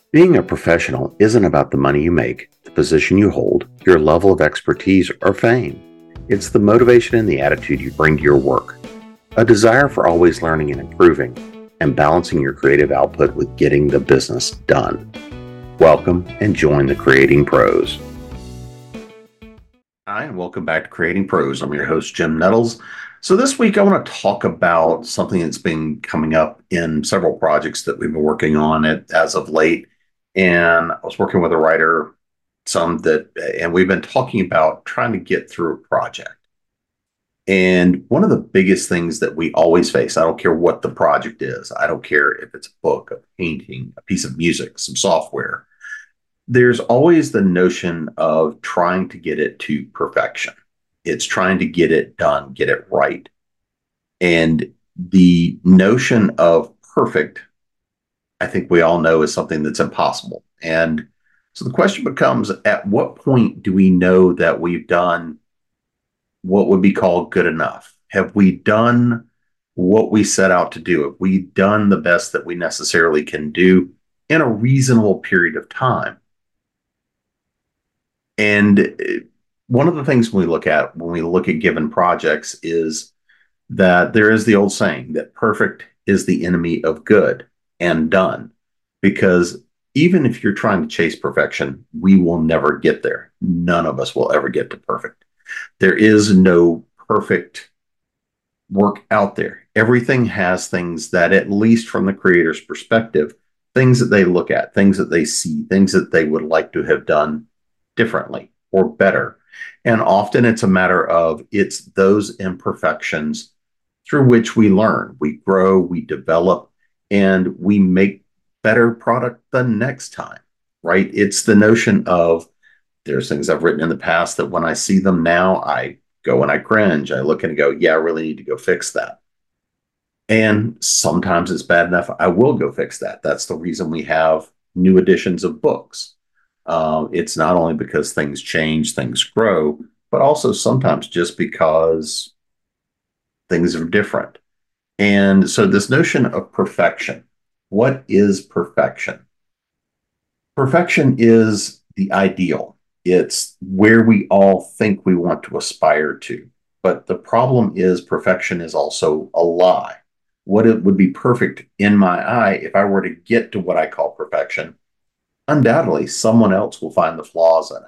Being a professional isn't about the money you make, the position you hold, your level of expertise, or fame. It's the motivation and the attitude you bring to your work, a desire for always learning and improving, and balancing your creative output with getting the business done. Welcome and join the Creating Pros. Hi, and welcome back to Creating Pros. I'm your host, Jim Nettles. So this week I want to talk about something that's been coming up in several projects that we've been working on as of late. And I was working with a writer, and we've been talking about trying to get through a project. And one of the biggest things that we always face, I don't care what the project is, I don't care if it's a book, a painting, a piece of music, some software, there's always the notion of trying to get it to perfection. It's trying to get it done, get it right. And the notion of perfect, I think we all know, is something that's impossible. And so the question becomes, at what point do we know that we've done what would be called good enough? Have we done what we set out to do? Have we done the best that we necessarily can do in a reasonable period of time? And one of the things we look at when we look at given projects is that there is the old saying that perfect is the enemy of good and done. Because even if you're trying to chase perfection, we will never get there. None of us will ever get to perfect. There is no perfect work out there. Everything has things that, at least from the creator's perspective, things that they look at, things that they see, things that they would like to have done differently or better. And often it's a matter of it's those imperfections through which we learn, we grow, we develop, and we make better product the next time, right? It's the notion of there's things I've written in the past that when I see them now, I go and I cringe. I look and go, yeah, I really need to go fix that. And sometimes it's bad enough. I will go fix that. That's the reason we have new editions of books. It's not only because things change, things grow, but also sometimes just because things are different. And so, this notion of perfection, what is perfection? Perfection is the ideal, it's where we all think we want to aspire to. But the problem is, perfection is also a lie. What it would be perfect in my eye, if I were to get to what I call perfection, undoubtedly someone else will find the flaws in it.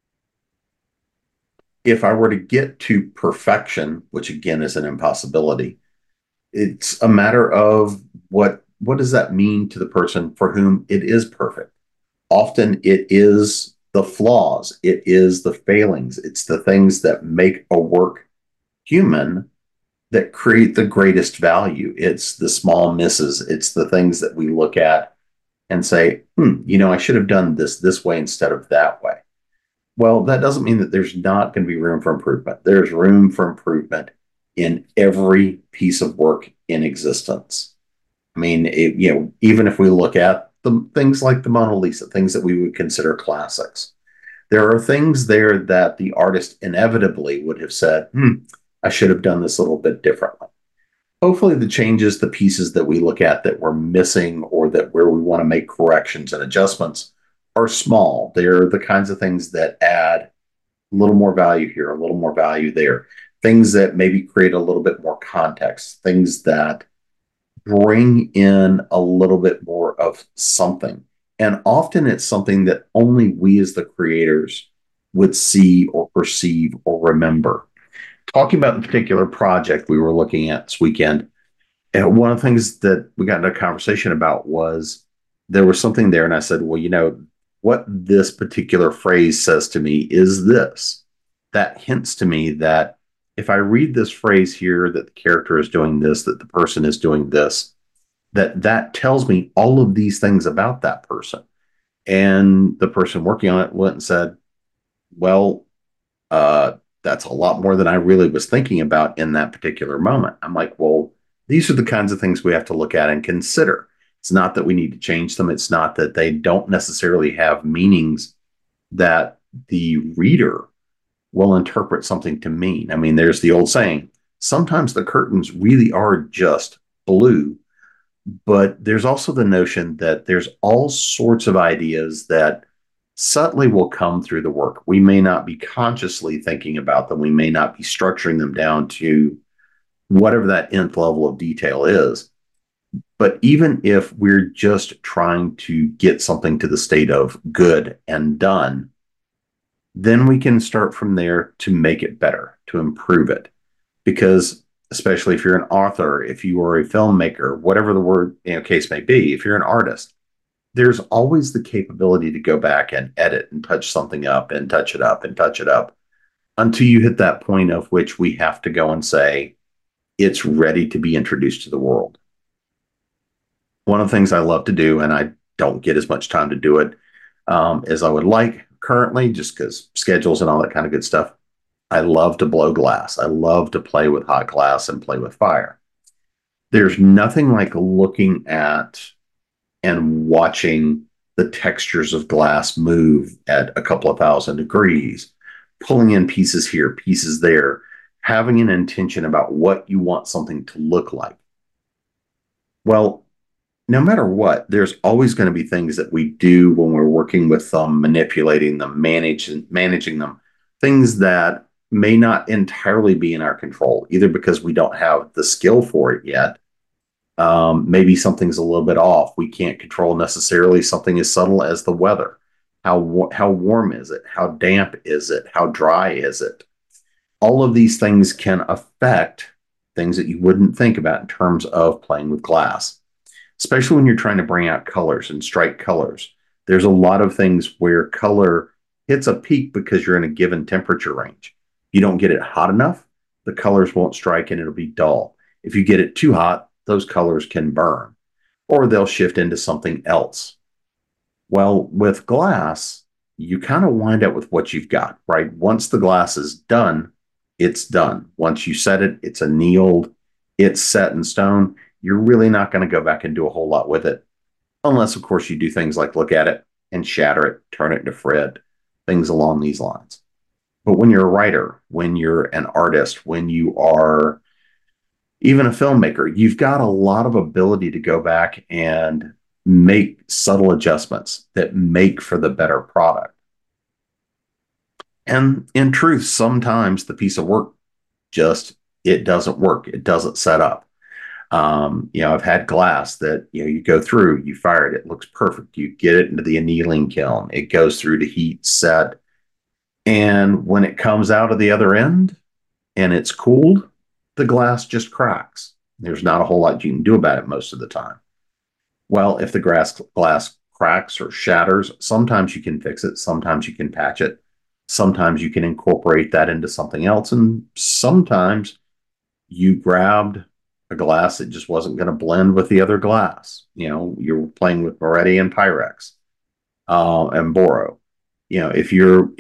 If I were to get to perfection, which again is an impossibility, it's a matter of what does that mean to the person for whom it is perfect? Often it is the flaws, it is the failings, it's the things that make a work human that create the greatest value. It's the small misses, it's the things that we look at and say, I should have done this way instead of that way. Well, that doesn't mean that there's not going to be room for improvement. There's room for improvement in every piece of work in existence. I mean, even if we look at the things like the Mona Lisa, things that we would consider classics, there are things there that the artist inevitably would have said, I should have done this a little bit differently. Hopefully, the changes, the pieces that we look at that we're missing or that where we want to make corrections and adjustments are small. They're the kinds of things that add a little more value here, a little more value there. Things that maybe create a little bit more context, things that bring in a little bit more of something. And often it's something that only we as the creators would see or perceive or remember. Talking about the particular project we were looking at this weekend, and one of the things that we got into a conversation about was there was something there, and I said, well, what this particular phrase says to me is this. That hints to me that if I read this phrase here, that the character is doing this, that the person is doing this, that tells me all of these things about that person. And the person working on it went and said, well, that's a lot more than I really was thinking about in that particular moment. I'm like, well, these are the kinds of things we have to look at and consider. It's not that we need to change them. It's not that they don't necessarily have meanings that the reader will interpret something to mean. I mean, there's the old saying, sometimes the curtains really are just blue, But there's also the notion that there's all sorts of ideas that subtly will come through the work. We may not be consciously thinking about them. We may not be structuring them down to whatever that nth level of detail is. But even if we're just trying to get something to the state of good and done, then we can start from there to make it better, to improve it. Because especially if you're an author, if you are a filmmaker, whatever the word case may be, if you're an artist, there's always the capability to go back and edit and touch something up and touch it up and touch it up until you hit that point of which we have to go and say it's ready to be introduced to the world. One of the things I love to do, and I don't get as much time to do it as I would like currently, just because schedules and all that kind of good stuff. I love to blow glass. I love to play with hot glass and play with fire. There's nothing like looking at and watching the textures of glass move at a couple of thousand degrees, pulling in pieces here, pieces there, having an intention about what you want something to look like. Well, no matter what, there's always going to be things that we do when we're working with them, manipulating them, managing them, things that may not entirely be in our control, either because we don't have the skill for it yet. Maybe something's a little bit off. We can't control necessarily something as subtle as the weather. How warm is it? How damp is it? How dry is it? All of these things can affect things that you wouldn't think about in terms of playing with glass, especially when you're trying to bring out colors and strike colors. There's a lot of things where color hits a peak because you're in a given temperature range. You don't get it hot enough, the colors won't strike and it'll be dull. If you get it too hot, those colors can burn or they'll shift into something else. Well, with glass, you kind of wind up with what you've got, right? Once the glass is done, it's done. Once you set it, it's annealed, it's set in stone. You're really not going to go back and do a whole lot with it. Unless, of course, you do things like look at it and shatter it, turn it into Fred, things along these lines. But when you're a writer, when you're an artist, when you are even a filmmaker, you've got a lot of ability to go back and make subtle adjustments that make for the better product. And in truth, sometimes the piece of work just it doesn't work. It doesn't set up. I've had glass that you go through, you fire it, it looks perfect. You get it into the annealing kiln, it goes through to heat, set, and when it comes out of the other end and it's cooled, the glass just cracks. There's not a whole lot you can do about it most of the time. Well, if the glass cracks or shatters, sometimes you can fix it, sometimes you can patch it, sometimes you can incorporate that into something else, and sometimes you grabbed a glass that just wasn't going to blend with the other glass. You're playing with Moretti and Pyrex and Boro. If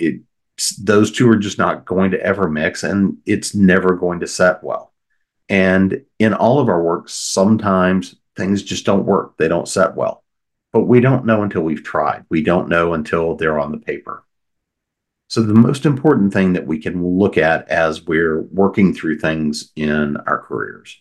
those two are just not going to ever mix, and it's never going to set well. And in all of our work, sometimes things just don't work. They don't set well. But we don't know until we've tried. We don't know until they're on the paper. So the most important thing that we can look at as we're working through things in our careers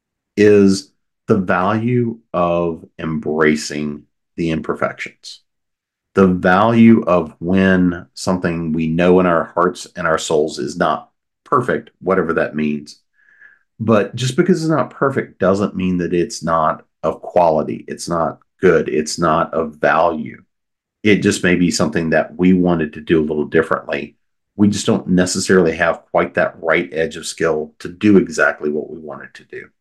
is the value of embracing the imperfections, the value of when something we know in our hearts and our souls is not perfect, whatever that means. But just because it's not perfect doesn't mean that it's not of quality, it's not good, it's not of value. It just may be something that we wanted to do a little differently. We just don't necessarily have quite that right edge of skill to do exactly what we wanted to do.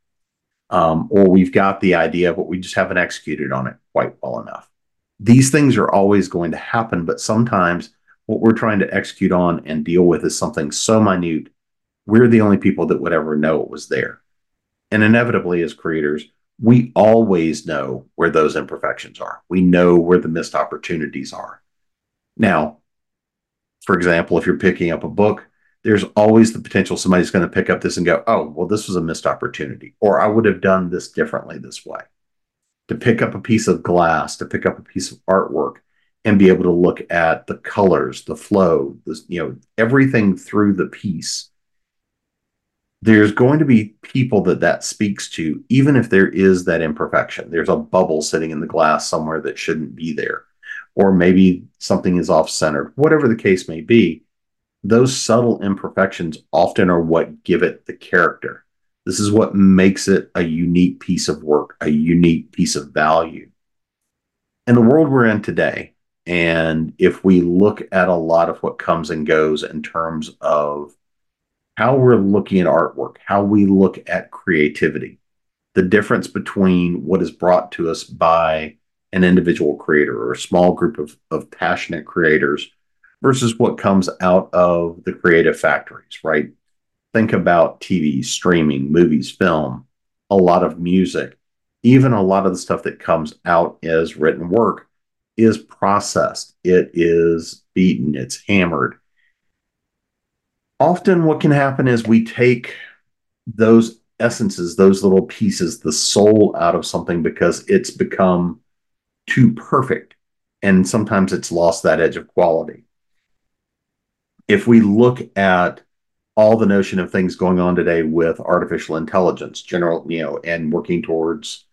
Or we've got the idea, but we just haven't executed on it quite well enough. These things are always going to happen, but sometimes what we're trying to execute on and deal with is something so minute, we're the only people that would ever know it was there. And inevitably, as creators, we always know where those imperfections are. We know where the missed opportunities are. Now, for example, if you're picking up a book, there's always the potential somebody's going to pick up this and go, oh, well, this was a missed opportunity, or I would have done this differently this way. To pick up a piece of glass, to pick up a piece of artwork, and be able to look at the colors, the flow, everything through the piece there's going to be people that speaks to, even if there is that imperfection. There's a bubble sitting in the glass somewhere that shouldn't be there, or maybe something is off centered, whatever the case may be. Those subtle imperfections often are what give it the character. This is what makes it a unique piece of work, a unique piece of value. In the world we're in today, and if we look at a lot of what comes and goes in terms of how we're looking at artwork, how we look at creativity, the difference between what is brought to us by an individual creator or a small group of passionate creators versus what comes out of the creative factories, right? Think about TV, streaming, movies, film, a lot of music, even a lot of the stuff that comes out as written work is processed, it is beaten, it's hammered. Often, what can happen is we take those essences, those little pieces, the soul out of something because it's become too perfect. And sometimes it's lost that edge of quality. If we look at all the notion of things going on today with artificial intelligence, general, and working towards,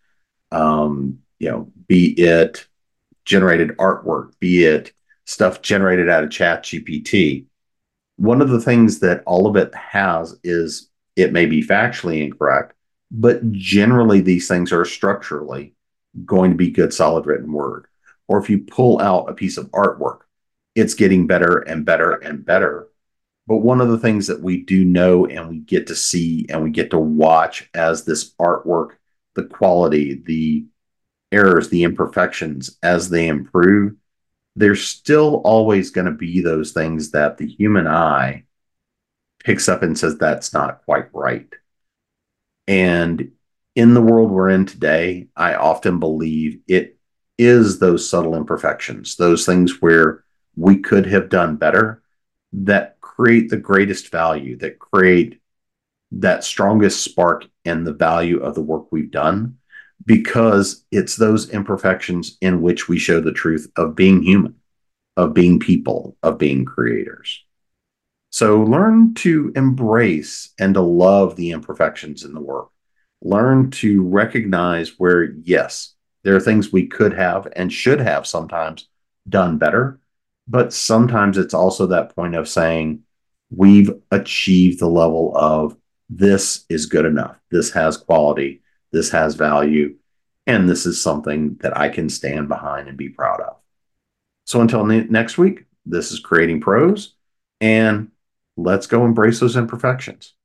be it generated artwork, be it stuff generated out of Chat GPT. One of the things that all of it has is it may be factually incorrect, but generally these things are structurally going to be good, solid written word. Or if you pull out a piece of artwork, it's getting better and better and better. But one of the things that we do know and we get to see and we get to watch as this artwork, the quality, the errors, the imperfections, as they improve, there's still always going to be those things that the human eye picks up and says, that's not quite right. And in the world we're in today, I often believe it is those subtle imperfections, those things where we could have done better that create the greatest value, that create that strongest spark in the value of the work we've done, because it's those imperfections in which we show the truth of being human, of being people, of being creators. So learn to embrace and to love the imperfections in the work. Learn to recognize where, yes, there are things we could have and should have sometimes done better, but sometimes it's also that point of saying, we've achieved the level of this is good enough. This has quality. This has value. And this is something that I can stand behind and be proud of. So until next week, this is Creating Pros, and let's go embrace those imperfections.